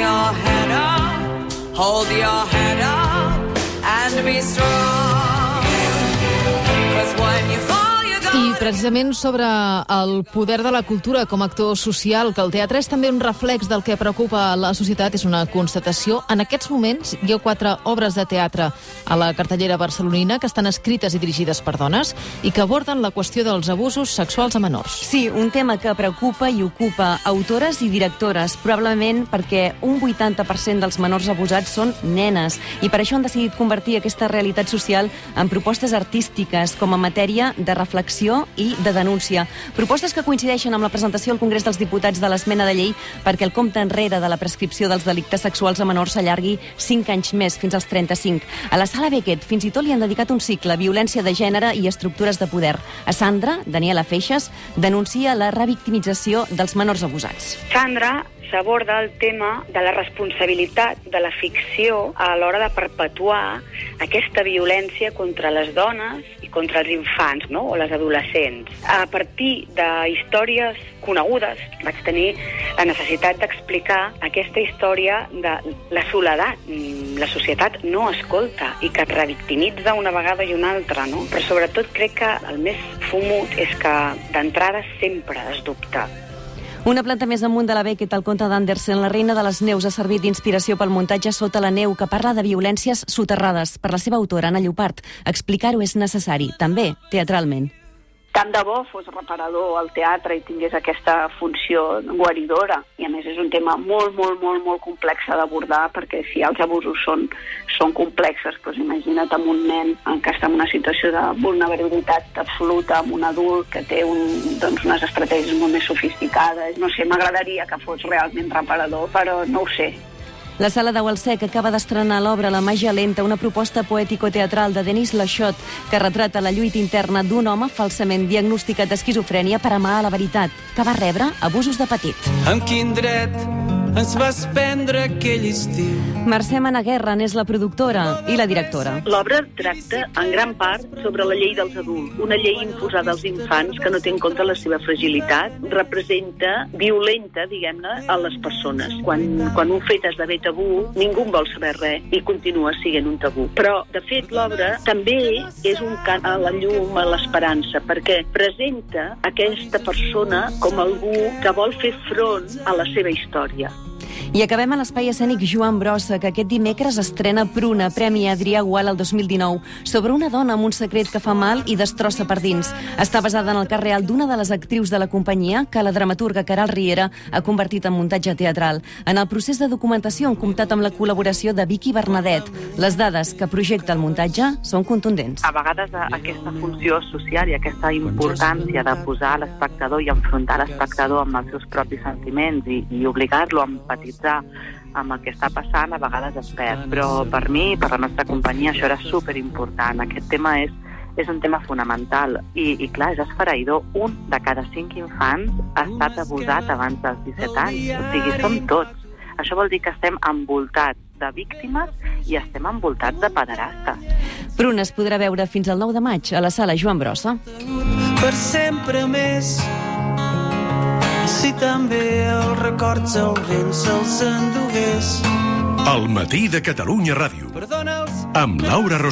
your head up, hold your head up, and be strong. 'Cause when you fall, I precisament sobre el poder de la cultura com a actor social, que el teatre és també un reflex del que preocupa a la societat, és una constatació. En aquests moments hi ha 4 obres de teatre a la cartellera barcelonina que estan escrites i dirigides per dones i que aborden la qüestió dels abusos sexuals a menors. Sí, un tema que preocupa i ocupa autores i directores, probablement perquè un 80% dels menors abusats són nenes, i per això han decidit convertir aquesta realitat social en propostes artístiques com a matèria de reflexió i de denúncia. Propostes que coincideixen amb la presentació al Congrés dels Diputats de l'esmena de llei perquè el compte enrere de la prescripció dels delictes sexuals a menors s'allargui 5 anys més, fins als 35. A la Sala Beckett fins i tot li han dedicat un cicle, Violència de gènere i estructures de poder. A Sandra, Daniela Feixas, denuncia la revictimització dels menors abusats. Sandra s'aborda el tema de la responsabilitat de la ficció a l'hora de perpetuar aquesta violència contra les dones i contra els infants, no? O les adolescents. A partir de històries conegudes vaig tenir la necessitat d'explicar aquesta història de la soledat. La societat no escolta i que et revictimitza una vegada i una altra, no? Però sobretot crec que el més fumut és que d'entrada sempre es dubta. Una planta més amunt de la Beckett, el conte d'Andersen, La reina de les neus, ha servit d'inspiració pel muntatge Sota la neu, que parla de violències soterrades. Per la seva autora, Anna Llopart, explicar-ho és necessari, també teatralment. Tant de bo fos reparador al teatre i tingués aquesta funció guaridora. I a més és un tema molt complex d'abordar, perquè si els abusos són complexes, doncs imagina't amb un nen que està en una situació de vulnerabilitat absoluta, amb un adult que té unes estratègies molt més sofisticades. No sé, m'agradaria que fos realment reparador, però no ho sé. La Sala Dau al Sec acaba d'estrenar l'obra La màgia lenta, una proposta poètico-teatral de Denis Laxot que retrata la lluita interna d'un home falsament diagnosticat d'esquizofrènia per amagar la veritat, que va rebre abusos de petit. Amb quin dret ens vas prendre aquell estiu? Mercè Managuerra n'és la productora i la directora. L'obra tracta en gran part sobre la llei dels adults, una llei imposada als infants que no té en compte la seva fragilitat, representa violenta, diguem-ne, a les persones. Quan un fet esdevé tabú, ningú en vol saber res i continua sent un tabú. Però, de fet, l'obra també és un cant a la llum, a l'esperança, perquè presenta aquesta persona com algú que vol fer front a la seva història. I acabem a l'Espai Escènic Joan Brossa, que aquest dimecres estrena Pruna, Premi Adrià Gual el 2019, sobre una dona amb un secret que fa mal i destrossa per dins. Està basada en el cas real d'una de les actrius de la companyia, que la dramaturga Caral Riera ha convertit en muntatge teatral. En el procés de documentació han comptat amb la col·laboració de Vicky Bernadet. Les dades que projecta el muntatge són contundents. A vegades aquesta funció social i aquesta importància de posar l'espectador i enfrontar l'espectador amb els seus propis sentiments i obligar-lo a empatitzar amb el que està passant, a vegades es perd. Però per mi, per la nostra companyia, això era superimportant. Aquest tema és un tema fonamental i clar, és esfereïdor. 1 de cada 5 infants ha estat abusat abans dels 17 anys. O sigui, som tots. Això vol dir que estem envoltats de víctimes i estem envoltats de pederastes. Pruna es podrà veure fins al 9 de maig a la Sala Joan Brossa. Per sempre més, si també els records el vent se'ls endugués. El matí de Catalunya Ràdio, amb Laura Rossell.